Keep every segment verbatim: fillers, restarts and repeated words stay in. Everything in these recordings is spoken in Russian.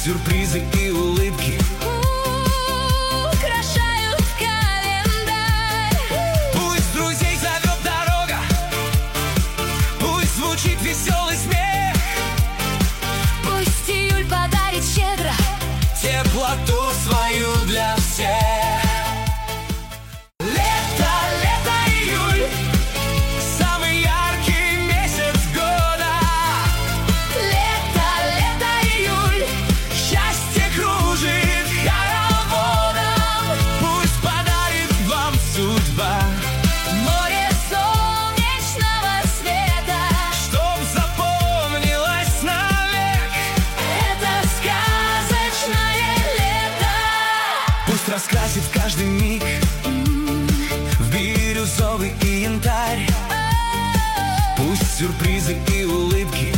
сюрпризы и улыбки украшают календарь. Пусть друзей зовет дорога, пусть звучит веселый смех, Пусть июль подарит щедро теплоту свою для всех. Лето, лето, июль, самый яркий месяц года. Лето, лето, июль, Счастье кружит хороводом, пусть подарит вам судьба, море солнечного света. чтоб запомнилось навек. Это сказочное лето. Пусть раскрасит каждый миг в бирюзовый и янтарь. Пусть сюрпризы и улыбки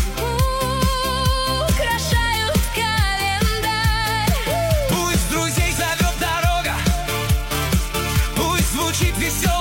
Украшают календарь. Пусть друзей зовет дорога, пусть звучит веселый